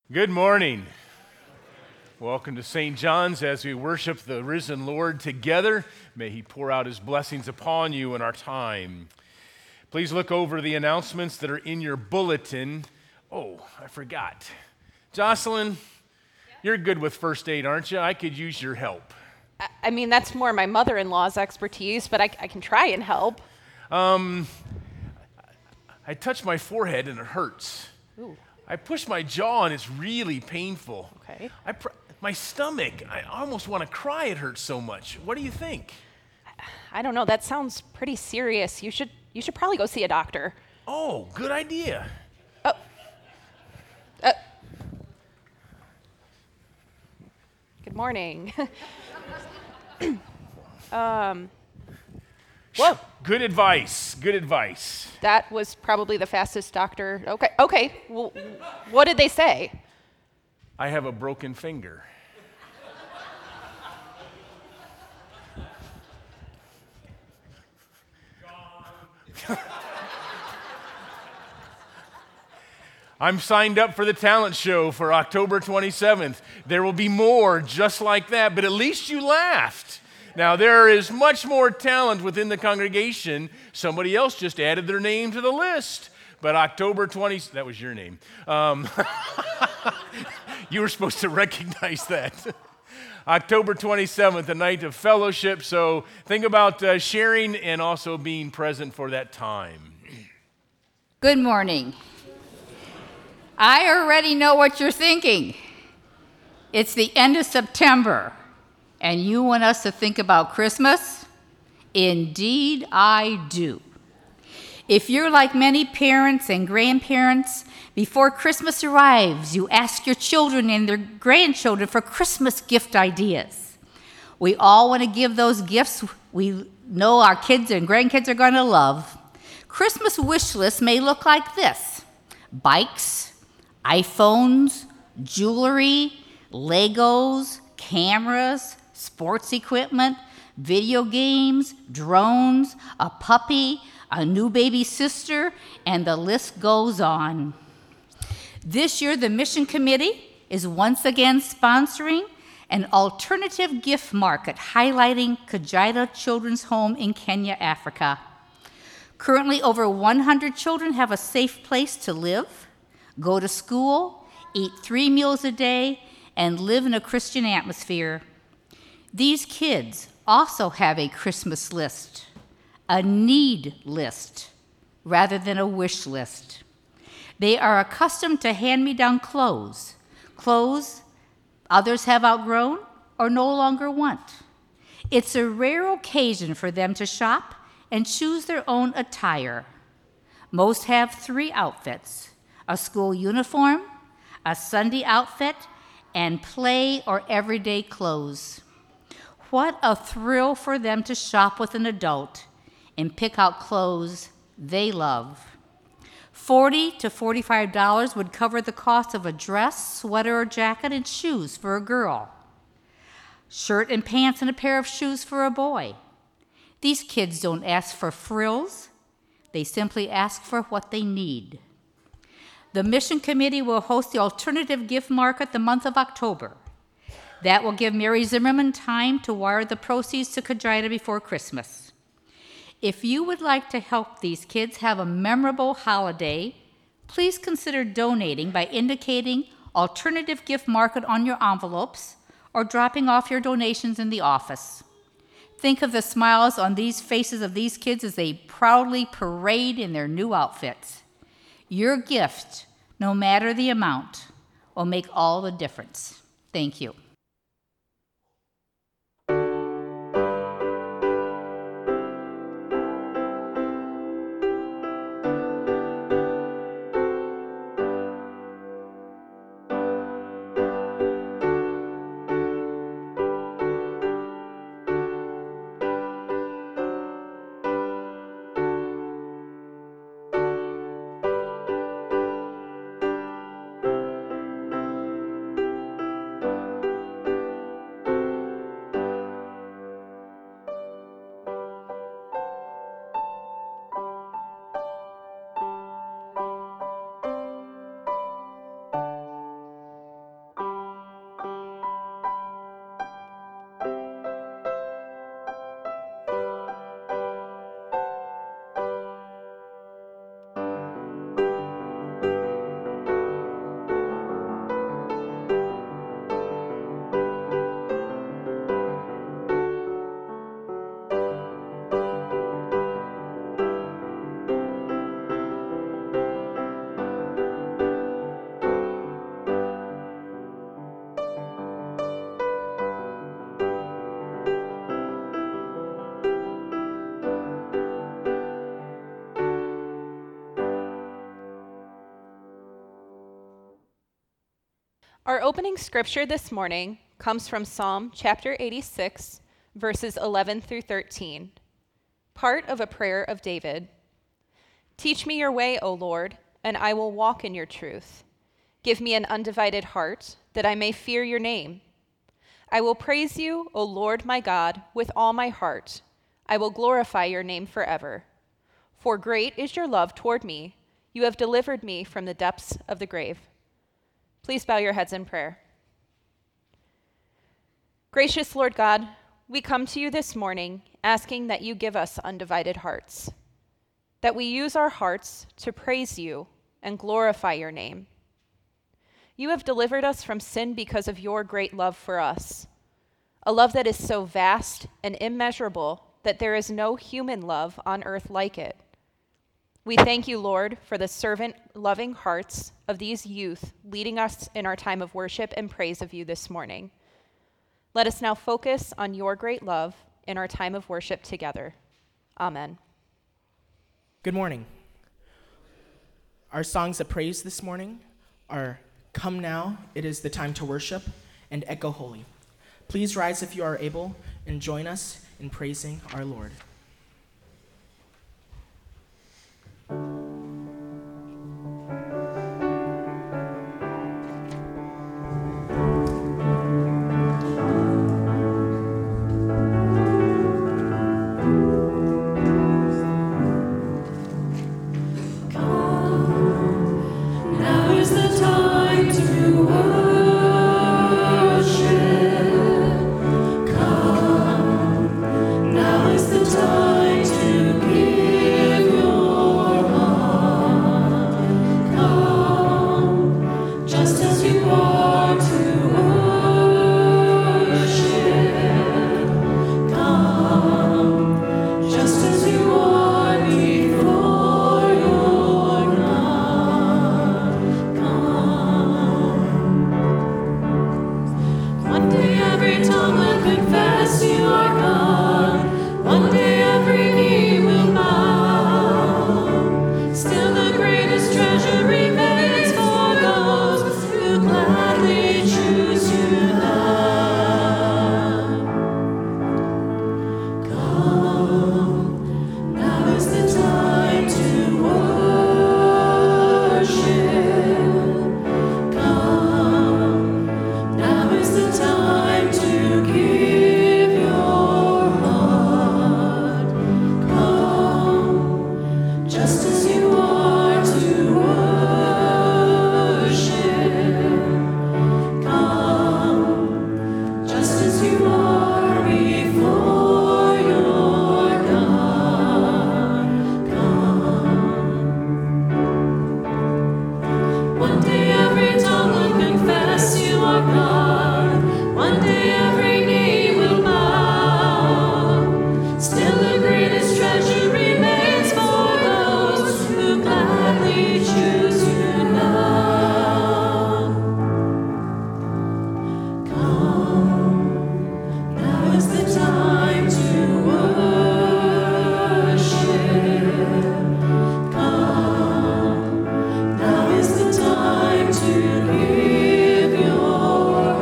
Good morning. Welcome to St. John's as we worship the risen Lord together. May He pour out His blessings upon you in our time. Please look over the announcements that are in your bulletin. Oh, I forgot. Jocelyn, you're good with first aid, aren't you? I could use your help. I mean, that's more my mother-in-law's expertise, but I can try and help. I touched my forehead and it hurts. Ooh. I push my jaw and it's really painful. Okay. My stomach, I almost want to cry, it hurts so much. What do you think? I don't know. That sounds pretty serious. You should probably go see a doctor. Oh, good idea. Oh. Good morning. Whoa. Good advice. Good advice. That was probably the fastest doctor. Okay. Well, what did they say? I have a broken finger. I'm signed up for the talent show for October 27th. There will be more just like that, but at least you laughed. Now, there is much more talent within the congregation. Somebody else just added their name to the list. But October 20th, that was your name. You were supposed to recognize that. October 27th, a night of fellowship. So think about sharing and also being present for that time. Good morning. I already know what you're thinking. It's the end of September, and you want us to think about Christmas? Indeed, I do. If you're like many parents and grandparents, before Christmas arrives, you ask your children and their grandchildren for Christmas gift ideas. We all want to give those gifts we know our kids and grandkids are going to love. Christmas wish lists may look like this: bikes, iPhones, jewelry, Legos, cameras, sports equipment, video games, drones, a puppy, a new baby sister, and the list goes on. This year, the Mission Committee is once again sponsoring an alternative gift market highlighting Kajita Children's Home in Kenya, Africa. Currently, over 100 children have a safe place to live, go to school, eat 3 meals a day, and live in a Christian atmosphere. These kids also have a Christmas list, a need list, rather than a wish list. They are accustomed to hand-me-down clothes others have outgrown or no longer want. It's a rare occasion for them to shop and choose their own attire. Most have 3 outfits: a school uniform, a Sunday outfit, and play or everyday clothes. What a thrill for them to shop with an adult and pick out clothes they love. $40 to $45 would cover the cost of a dress, sweater, or jacket and shoes for a girl. Shirt and pants and a pair of shoes for a boy. These kids don't ask for frills. They simply ask for what they need. The Mission Committee will host the Alternative Gift Market the month of October. That will give Mary Zimmerman time to wire the proceeds to Kajita before Christmas. If you would like to help these kids have a memorable holiday, please consider donating by indicating Alternative Gift Market on your envelopes or dropping off your donations in the office. Think of the smiles on these faces of these kids as they proudly parade in their new outfits. Your gift, no matter the amount, will make all the difference. Thank you. Our opening scripture this morning comes from Psalm chapter 86, verses 11 through 13, part of a prayer of David. Teach me your way, O Lord, and I will walk in your truth. Give me an undivided heart, that I may fear your name. I will praise you, O Lord my God, with all my heart. I will glorify your name forever. For great is your love toward me. You have delivered me from the depths of the grave. Please bow your heads in prayer. Gracious Lord God, we come to you this morning asking that you give us undivided hearts, that we use our hearts to praise you and glorify your name. You have delivered us from sin because of your great love for us, a love that is so vast and immeasurable that there is no human love on earth like it. We thank you, Lord, for the servant-loving hearts of these youth leading us in our time of worship and praise of you this morning. Let us now focus on your great love in our time of worship together. Amen. Good morning. Our songs of praise this morning are Come Now, It Is the Time to Worship, and Echo Holy. Please rise if you are able and join us in praising our Lord. Now is the time to give your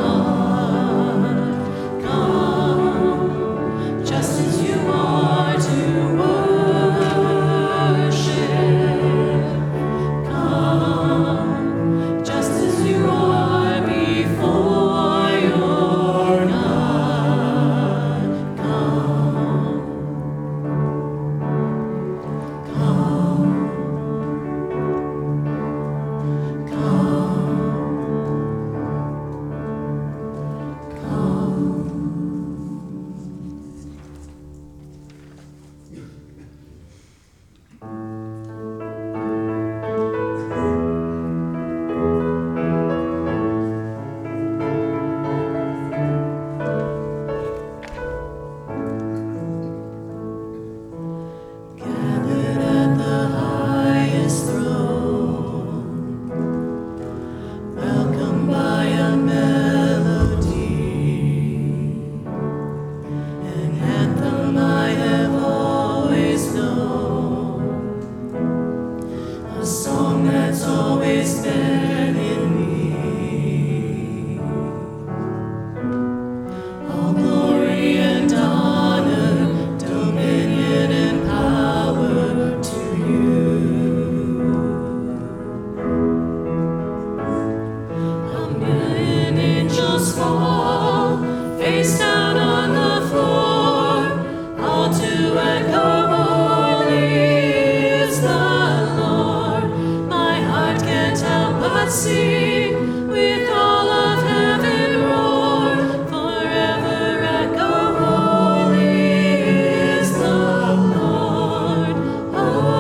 sing with all of heaven roar, forever echo, holy is the Lord. Oh,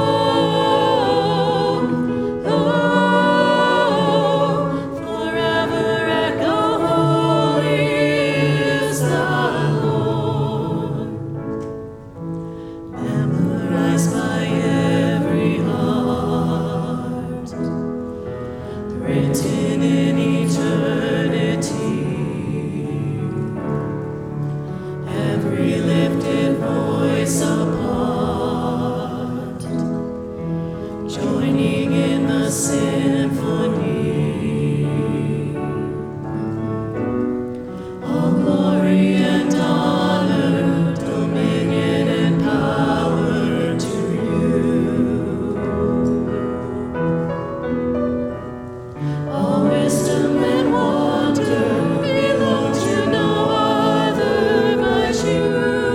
forever echo, holy is the Lord. Memorized by every heart, written in eternity, every lifted voice apart, joining in the symphony. All glory and honor, dominion and power to you. All wisdom and wonder belong to no other but you.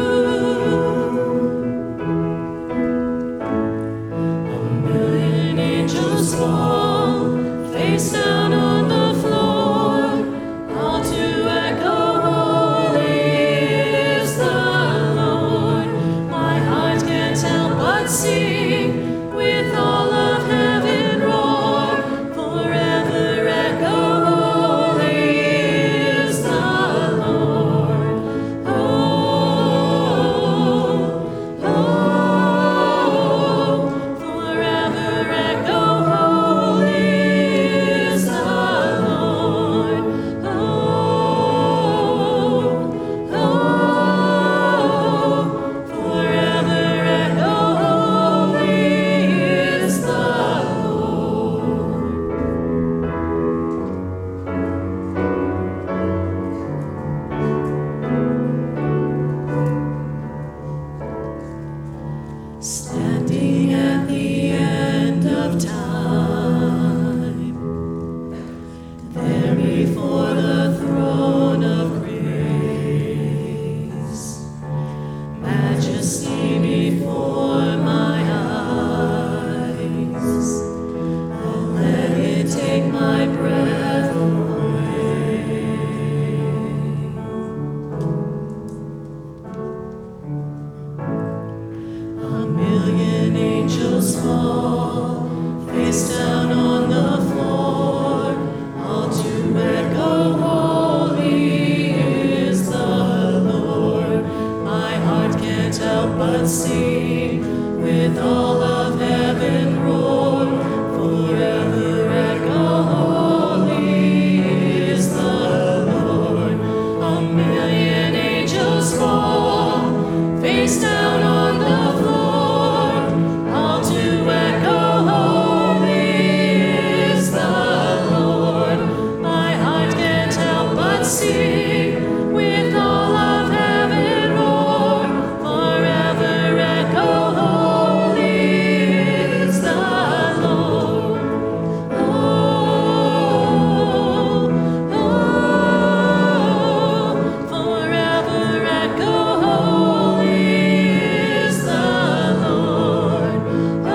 A million angels fall, face down on the floor, all to echo, holy is the Lord. My heart can't help but sing with all of heaven roar, forever echo, holy is the Lord. Oh, forever echo, holy is the Lord. Oh, forever echo, holy is the Lord. Standing at the end of time, there before the throne of grace, majesty before my eyes, I'll let it take my breath away. A million angels fall, face down on the floor, all to echo, holy is the Lord. My heart can't help but sing with all of heaven roar, forever echo, holy is the Lord. A million angels fall, face down on the floor, all to echo, holy is the Lord. My heart can't help but sing with all of heaven roar, forever echo, holy is the Lord. Oh, forever echo, holy is the Lord. Oh,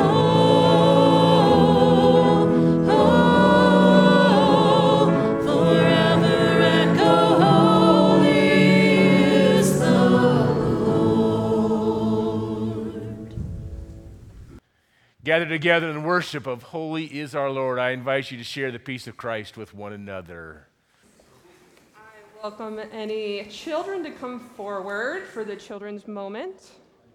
forever echo, holy is the Lord. Gathered together in worship of Holy is our Lord, I invite you to share the peace of Christ with one another. I welcome any children to come forward for the children's moment.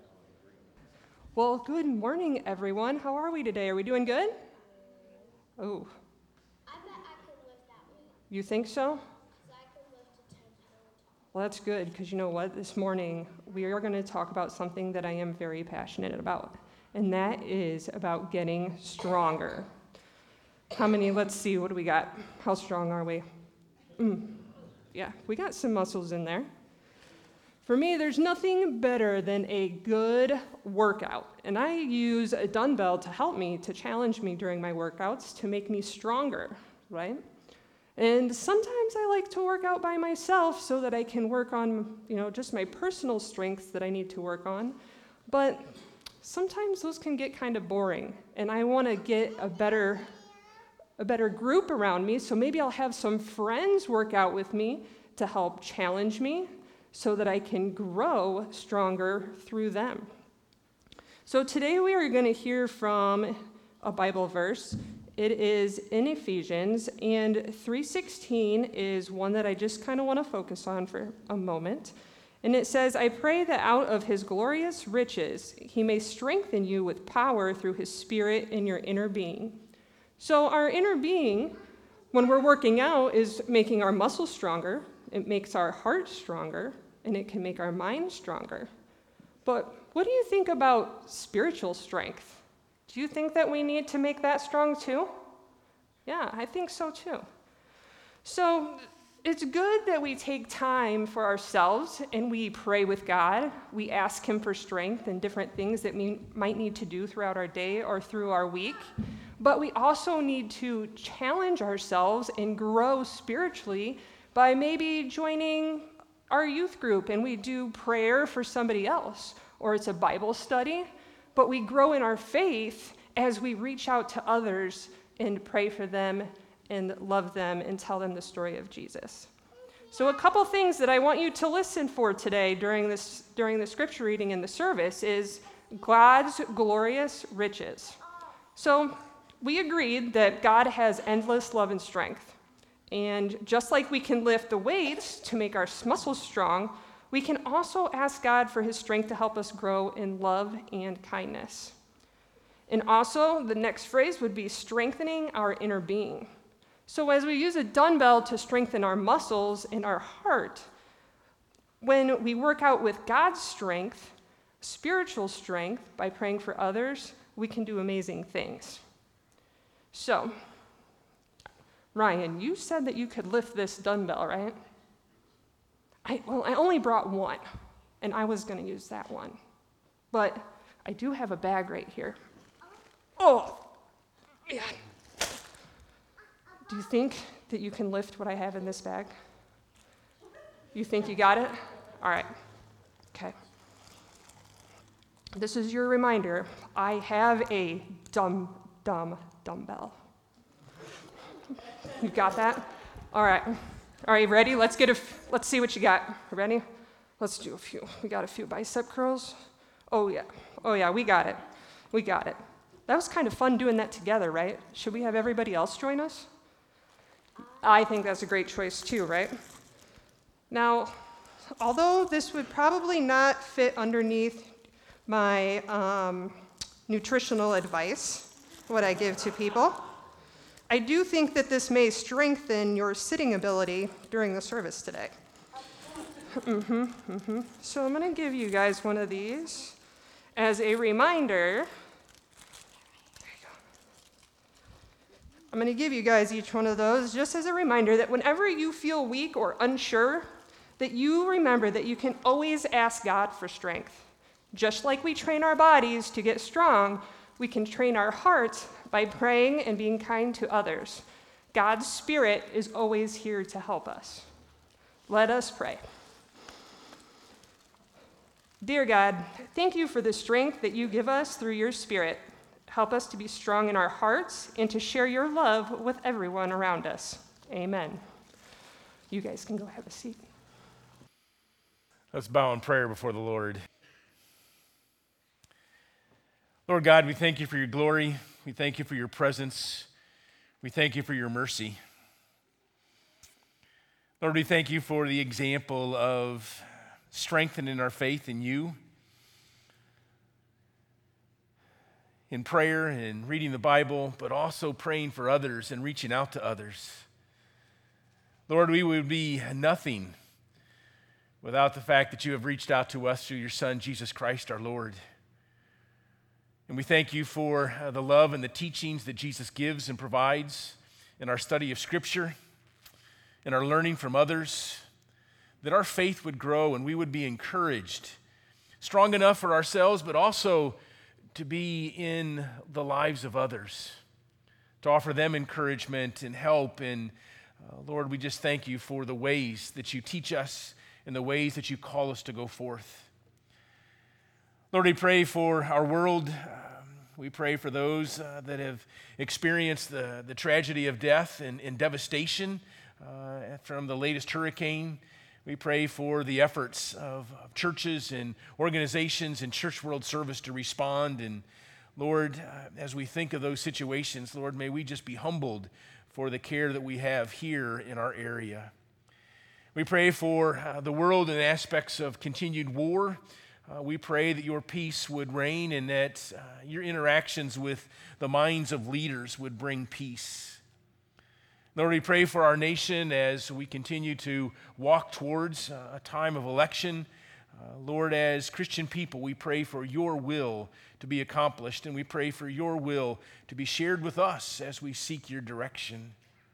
Well, good morning, everyone. How are we today? Are we doing good? Oh, I bet I could lift that weight. you think so? Because I could lift a 10-pound. Well, that's good, because you know what? This morning, we are going to talk about something that I am very passionate about, and that is about getting stronger. How many? Let's see, what do we got? How strong are we? Yeah, we got some muscles in there. For me, there's nothing better than a good workout, and I use a dumbbell to help me, to challenge me during my workouts, to make me stronger, right? And sometimes I like to work out by myself so that I can work on, just my personal strengths that I need to work on. But sometimes those can get kind of boring, and I want to get a better a better group around me, so maybe I'll have some friends work out with me to help challenge me so that I can grow stronger through them. So today we are going to hear from a Bible verse. It is in Ephesians, and 3:16 is one that I just kind of want to focus on for a moment. And it says, "I pray that out of his glorious riches he may strengthen you with power through his Spirit in your inner being." So our inner being, when we're working out, is making our muscles stronger, it makes our heart stronger, and it can make our mind stronger. But what do you think about spiritual strength? Do you think that we need to make that strong too? Yeah, I think so too. So it's good that we take time for ourselves and we pray with God. We ask him for strength and different things that we might need to do throughout our day or through our week. But we also need to challenge ourselves and grow spiritually by maybe joining our youth group and we do prayer for somebody else, or it's a Bible study. But we grow in our faith as we reach out to others and pray for them and love them and tell them the story of Jesus. So a couple things that I want you to listen for today during the scripture reading in the service is God's glorious riches. So we agreed that God has endless love and strength. And just like we can lift the weights to make our muscles strong, we can also ask God for his strength to help us grow in love and kindness. And also, the next phrase would be strengthening our inner being. So as we use a dumbbell to strengthen our muscles and our heart, when we work out with God's strength, spiritual strength, by praying for others, we can do amazing things. So, Ryan, you said that you could lift this dumbbell, right? I only brought one, and I was going to use that one. But I do have a bag right here. Oh, man. Do you think that you can lift what I have in this bag? You think you got it? All right. Okay. This is your reminder. I have a dumbbell. You got that? All right. All right, ready? Let's see what you got. Ready? Let's do a few. We got a few bicep curls. Oh yeah, we got it. That was kind of fun doing that together, right? Should we have everybody else join us? I think that's a great choice too, right? Now, although this would probably not fit underneath my nutritional advice, what I give to people, I do think that this may strengthen your sitting ability during the service today. So I'm going to give you guys one of these as a reminder. There you go. I'm going to give you guys each one of those just as a reminder that whenever you feel weak or unsure, that you remember that you can always ask God for strength. Just like we train our bodies to get strong, we can train our hearts by praying and being kind to others. God's Spirit is always here to help us. Let us pray. Dear God, thank you for the strength that you give us through your Spirit. Help us to be strong in our hearts and to share your love with everyone around us. Amen. You guys can go have a seat. Let's bow in prayer before the Lord. Lord God, we thank you for your glory. We thank you for your presence. We thank you for your mercy. Lord, we thank you for the example of strengthening our faith in you, in prayer and reading the Bible, but also praying for others and reaching out to others. Lord, we would be nothing without the fact that you have reached out to us through your Son, Jesus Christ, our Lord. And we thank you for the love and the teachings that Jesus gives and provides in our study of Scripture, in our learning from others, that our faith would grow and we would be encouraged, strong enough for ourselves, but also to be in the lives of others, to offer them encouragement and help. And Lord, we just thank you for the ways that you teach us and the ways that you call us to go forth. Lord, we pray for our world. We pray for those that have experienced the tragedy of death and devastation from the latest hurricane. We pray for the efforts of churches and organizations and Church World Service to respond. And Lord, as we think of those situations, Lord, may we just be humbled for the care that we have here in our area. We pray for the world in aspects of continued war. We pray that your peace would reign and that your interactions with the minds of leaders would bring peace. Lord, we pray for our nation as we continue to walk towards a time of election. Lord, as Christian people, we pray for your will to be accomplished, and we pray for your will to be shared with us as we seek your direction.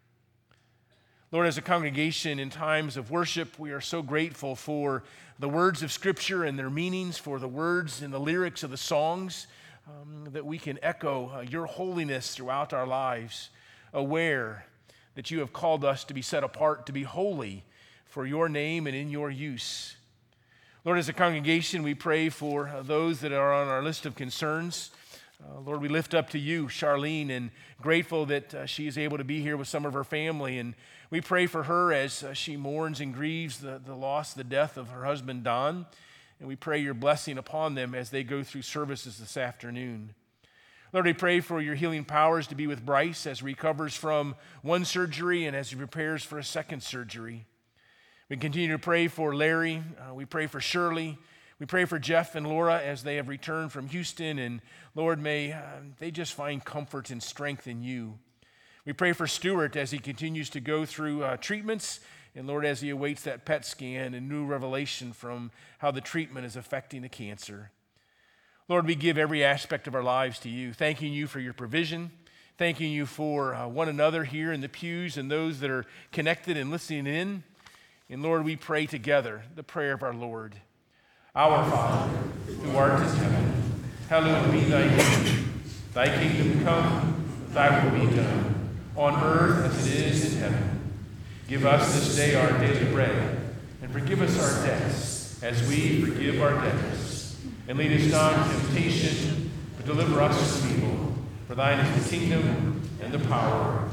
Lord, as a congregation in times of worship, we are so grateful for the words of Scripture and their meanings, for the words and the lyrics of the songs, that we can echo your holiness throughout our lives, aware that you have called us to be set apart, to be holy for your name and in your use. Lord, as a congregation, we pray for those that are on our list of concerns. Lord, we lift up to you Charlene, and grateful that she is able to be here with some of her family. And we pray for her as she mourns and grieves the loss, the death of her husband, Don. And we pray your blessing upon them as they go through services this afternoon. Lord, we pray for your healing powers to be with Bryce as he recovers from one surgery and as he prepares for a second surgery. We continue to pray for Larry. We pray for Shirley. We pray for Jeff and Laura as they have returned from Houston. And Lord, may they just find comfort and strength in you. We pray for Stuart as he continues to go through treatments. And Lord, as he awaits that PET scan and new revelation from how the treatment is affecting the cancer. Lord, we give every aspect of our lives to you, thanking you for your provision, thanking you for one another here in the pews and those that are connected and listening in. And Lord, we pray together the prayer of our Lord. Our Father, who art in heaven, hallowed be thy name. Thy kingdom come, thy will be done, on earth as it is in heaven. Give us this day our daily bread, and forgive us our debts, as we forgive our debtors. And lead us not into temptation, but deliver us from evil. For thine is the kingdom, and the power,